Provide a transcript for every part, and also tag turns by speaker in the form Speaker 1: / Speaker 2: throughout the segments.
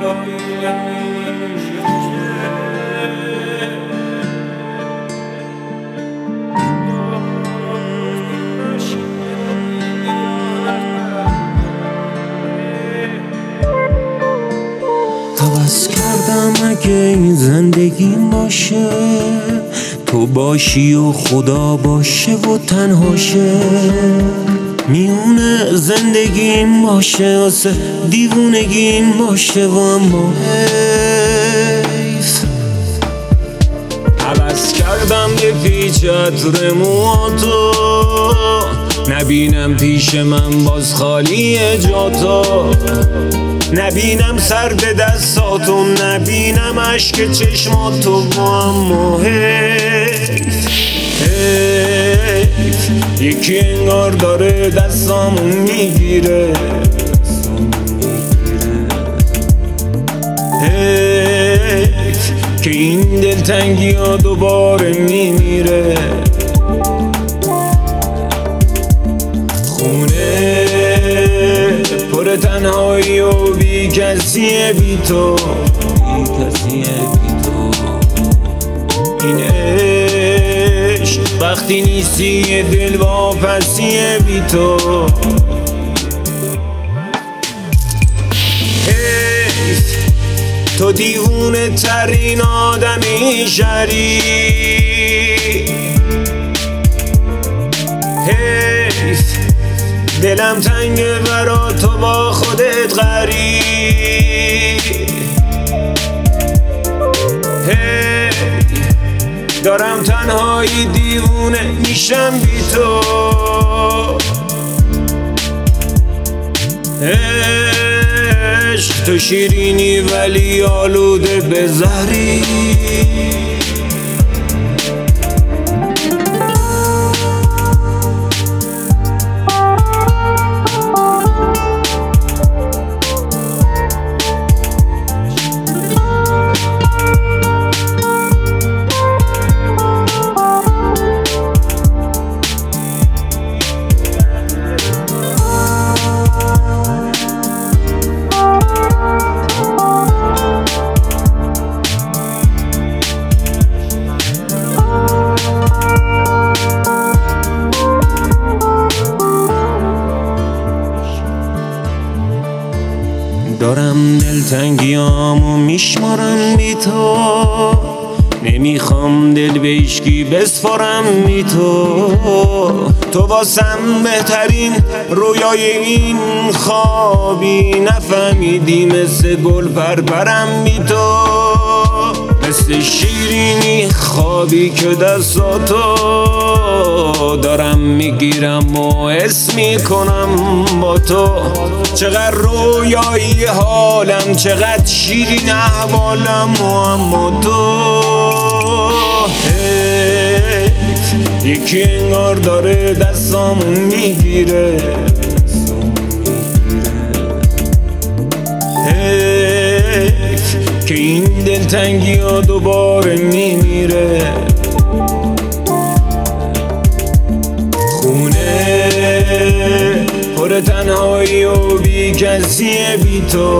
Speaker 1: عوض کردم اگه این زندگیم باشه، تو باشی و خدا باشه و تنهاشه، میونه زندگیم باشه واسه دیوونگیم باشه و اما حیف. عوض کردم یه پیچ عطر موهاتو، نبینم پیش من باز خالی جاتو، نبینم سرد دستاتو، نبینم عشق چشماتو و اما حیف. یکی انگار داره دستامو میگیره، حیف که این دلتنگی ها دوباره میمیره. خونه پر تنهایی و بی کسیه بی تو، این عشق وقتی نیستی یه دل واپسیه بی تو. حیف تو دیوونه ترین آدمی شری، حیف دلم تنگه برا تو با خودت غری، دارم تنهایی دیوونه میشم بی تو. عشق تو شیرینی ولی آلوده به زهری، دارم دلتنگیامو میشمارم بی تو، نمیخوام دل به هیچکی بسپارم بی تو. تو واسم بهترین رویای این خوابی، نفهمیدی مثل گل پرپرم بی تو، مثل شیرینی خوابی که دستاتو دارم میگیرم و حس میکنم با تو. چقدر رویایی حالم، چقدر شیرین احوالم و اما تو حیف. یکی انگار داره دستامو میگیره، حیف که این دلتنگی ها دوباره میمیره. خونه پر تنهایی و بی کسیه بی تو،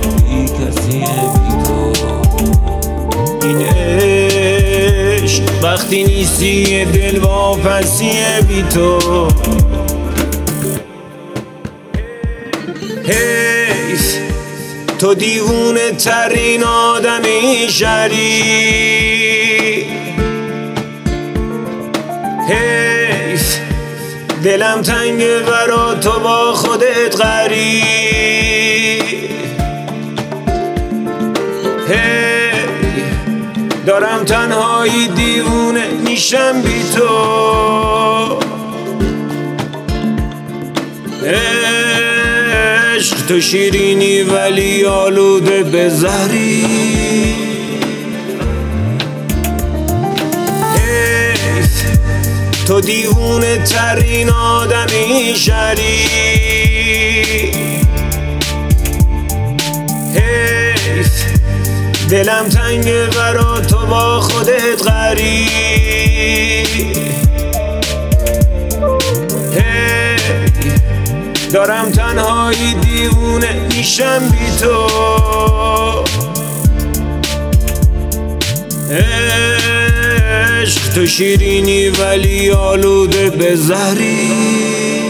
Speaker 1: این عشق وقتی نیستی یه دل واپسیه بی تو. حیف تو دیوونه ترین آدمی شری، حیف دلم تنگه برا تو با خودت غری، دارم تنهایی دیوونه میشم بی تو. عشق تو شیرینی ولی آلوده به زهری، حیف تو دیوونه ترین آدمی شری، حیف دلم تنگه برا تو با خودت غری، دارم تنهایی دیوونه میشم بی تو. عشق تو شیرینی ولی آلوده به زهری،